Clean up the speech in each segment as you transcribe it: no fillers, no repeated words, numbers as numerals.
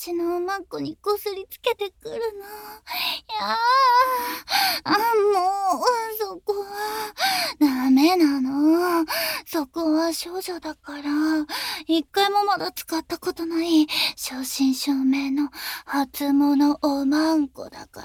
私のおまんこにこすりつけてくるの。いやもう、そこは、ダメなの。そこは少女だから、一回もまだ使ったことない、正真正銘の初物おまんこだから、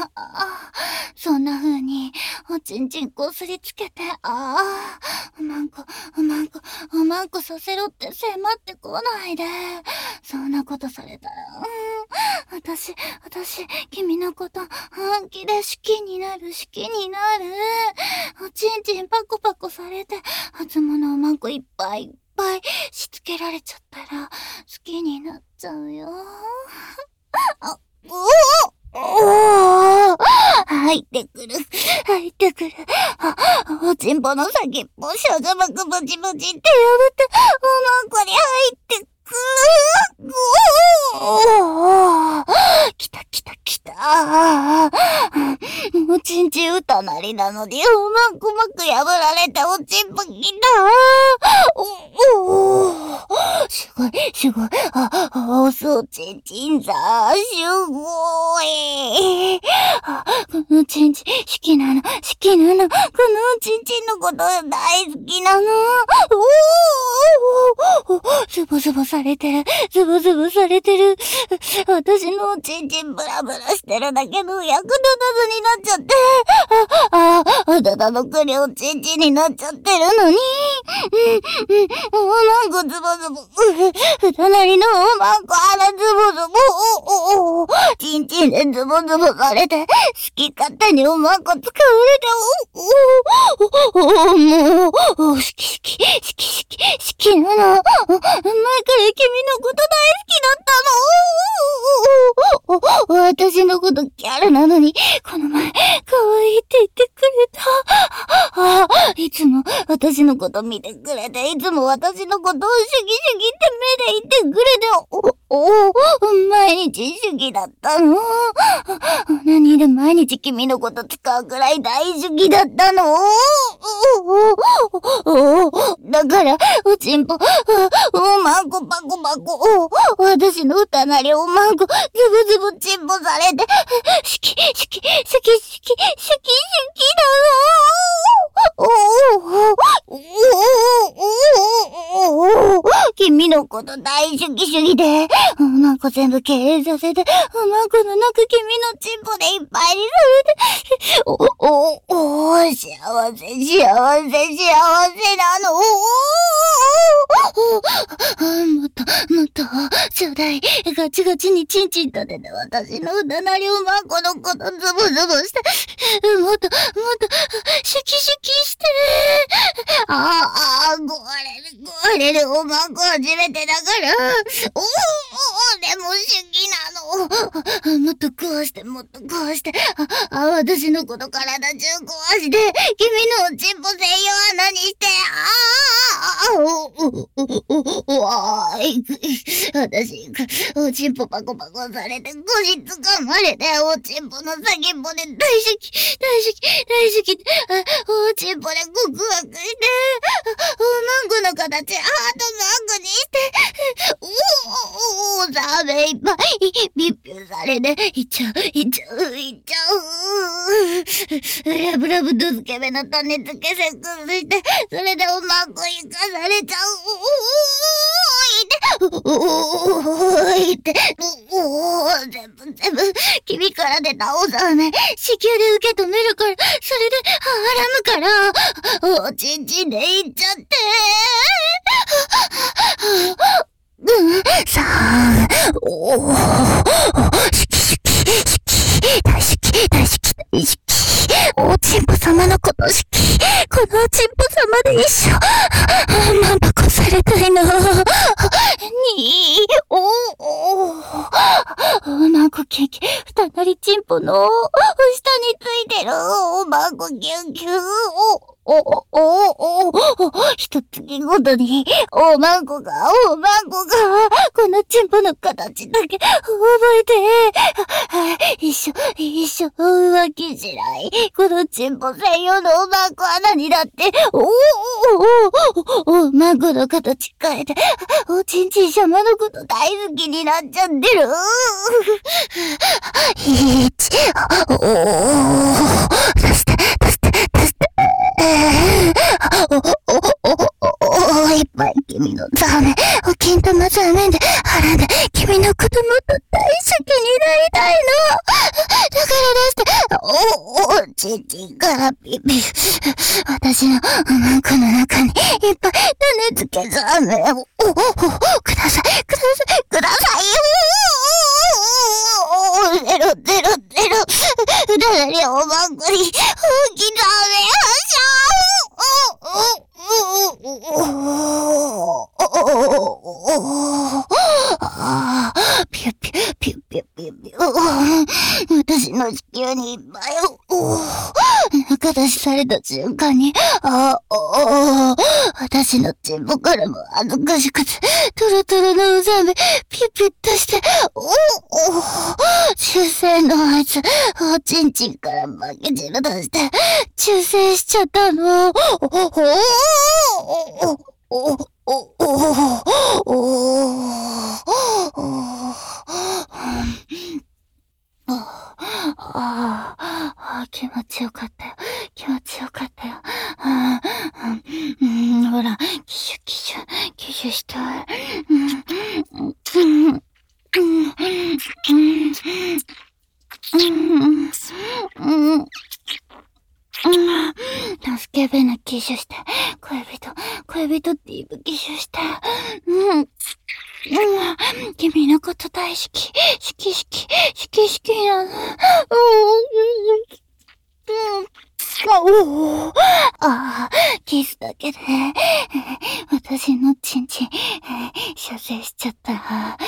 そんな風に、おちんちんこすりつけて、おまんこさせろって迫ってこないで。そんなことされたら、私、君のこと、本気で好きになる。おちんちんパコパコされて、初物おまんこいっぱいしつけられちゃったら、好きになっちゃうよ。入ってくる。おちんぽの先っぽ、少女膜ブチブチって破って、おまんこに入ってくる。来た。おちんちん歌なりなのに、おまんこ膜破られておちんぽ来た。すごい。おちんちんさ、すごい。このちんちん、好きなの。このちんちんのこと大好きなの。ズボズボされてる。私のおちんちんブラブラしてるだけの役立たずになっちゃって。ただのくりおちんちんになっちゃってるのに。おまんこズボズボ。歌なりのおまんこズボズボ。ちんちんでズボズボされて、好き勝手におまんこ使われて、好きなの。前から君のこと大好きだったの。私のことギャルなのに、この前、可愛いって言ってくれた。いつも私のこと見てくれて、いつも私のことをシュギシュギって目で言ってくれて、毎日主義だったの。何で毎日君のこと使うくらい大主義だったの。だから、おちんぽ、おまんこパコパコ、私の歌なりおまんこ、ズブズブチンポされて、好きだの。君のこと大主義で、おまんこ全部経営させて、おまんこの中君のチンポでいっぱいにされて、幸せなの。もっと、ちょうだい。ガチガチにチンチン立てて私の歌なりおまんこのことズボズボして、もっと、シュキして。壊れるおまんこ初めてだから。でも主義なの。もっと壊して。私のこと体中壊して、君のおちんぽ専用穴にして、私、おちんぽパコパコされて、腰掴まれて、おちんぽの先っぽで大好き、おちんぽで告白して、おまんこの形、ハートマークにして、ザメいっぱい、ビッピュされて、いっちゃう。ラブラブとスケベの種付けセックスして、それでおまんこ生かされちゃう。全部、君から出たおざめ、子宮で受け止めるから、それで、はらむから、おちんちんでいっちゃって。さあ、大好き。おちんぽ様のこと好き。このおちんぽ様で一緒。まんぱこされたいの。おまんこケーキ、二な左チンポの下についてるおまんこギュンギュン一月ごとにおまんこがこのチンポの形だけ覚えて一緒浮気しない。このチンポ専用のおまんこ穴にだっておまんこの形変えておちんちんしゃまのこと大好きになっちゃってる。出していっぱい君のザーメンお金玉ザーメンで腹で君のこともっと大好きになりたいの。だから出してちんちんからピピ私のおまんこの中にいっぱい種付けザーメンをくださいゼロだりおまんこに大きな目ピュッピュッピュッピュッピュッピュッ私の子宮にいっぱい中出しされた瞬間に私のチンポからも恥ずかしくてトロトロのうざめピュッピュッとして中性のあいつおちんちんから負け汁出して中性しちゃったの。気持ちよかったよ。ほら、キシュしたい。スケベなキシュして、恋人って言うキシュして、君のこと大好きなの。キスだけで、私のチンチン、射精しちゃった。